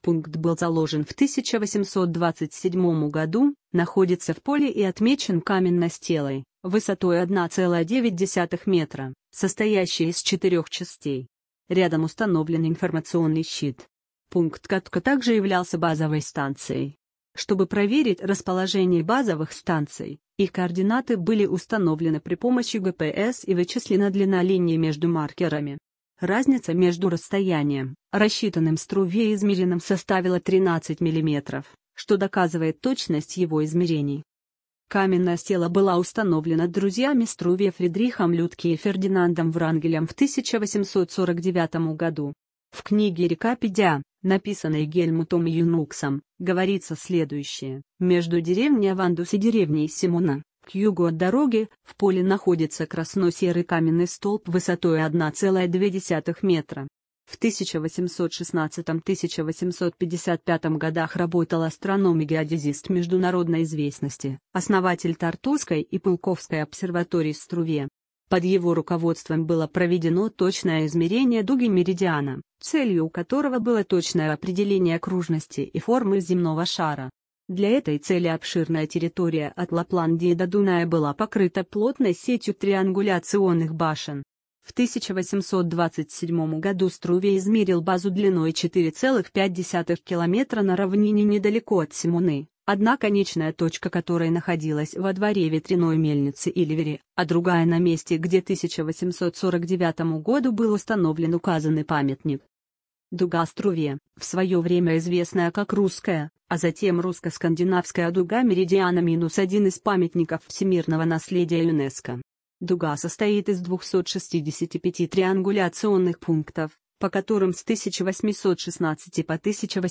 Пункт был заложен в 1827 году, находится в поле и отмечен каменной стелой, высотой 1,9 метра, состоящей из 4 частей. Рядом установлен информационный щит. Пункт катка также являлся базовой станцией. Чтобы проверить расположение базовых станций, их координаты были установлены при помощи ГПС и вычислена длина линии между маркерами. Разница между расстоянием, рассчитанным Струве и измеренным, составила 13 мм, что доказывает точность его измерений. Каменная стела была установлена друзьями Струве Фридрихом Людтке и Фердинандом Врангелем в 1849 году. В книге «Рекапедия», написанной Гельмутом Юнуксом, говорится следующее: между деревней Авандус и деревней Симона, к югу от дороги, в поле находится красно-серый каменный столб высотой 1,2 метра. В 1816-1855 годах работал астроном и геодезист международной известности, основатель Тартусской и Пулковской обсерваторий в Струве. Под его руководством было проведено точное измерение дуги меридиана, целью которого было точное определение окружности и формы земного шара. Для этой цели обширная территория от Лапландии до Дуная была покрыта плотной сетью триангуляционных башен. В 1827 году Струве измерил базу длиной 4,5 км на равнине недалеко от Симоны, одна конечная точка которой находилась во дворе ветряной мельницы Иливери, а другая на месте, где к 1849 году был установлен указанный памятник. Дуга Струве, в свое время известная как русская, а затем русско-скандинавская дуга меридиана – один из памятников всемирного наследия ЮНЕСКО. Дуга состоит из 265 триангуляционных пунктов, по которым с 1816 по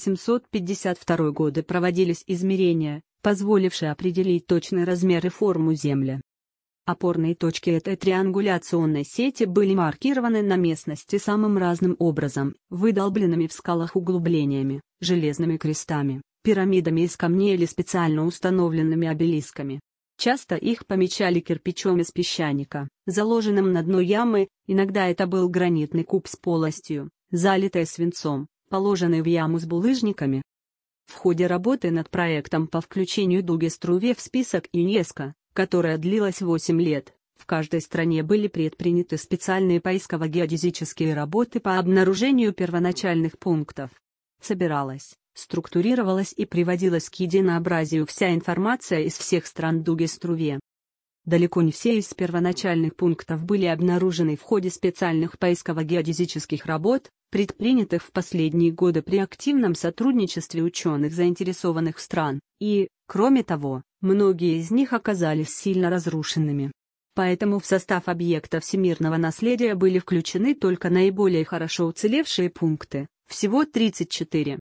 1852 годы проводились измерения, позволившие определить точный размер и форму Земли. Опорные точки этой триангуляционной сети были маркированы на местности самым разным образом: выдолбленными в скалах углублениями, железными крестами, пирамидами из камней или специально установленными обелисками. Часто их помечали кирпичом из песчаника, заложенным на дно ямы, иногда это был гранитный куб с полостью, залитой свинцом, положенный в яму с булыжниками. В ходе работы над проектом по включению дуги Струве в список ЮНЕСКО, которая длилась 8 лет, в каждой стране были предприняты специальные поисково-геодезические работы по обнаружению первоначальных пунктов. Собиралась, структурировалась и приводилась к единообразию вся информация из всех стран дуги Струве. Далеко не все из первоначальных пунктов были обнаружены в ходе специальных поисково-геодезических работ, предпринятых в последние годы при активном сотрудничестве ученых заинтересованных стран, и, кроме того, многие из них оказались сильно разрушенными. Поэтому в состав объекта всемирного наследия были включены только наиболее хорошо уцелевшие пункты, всего 34.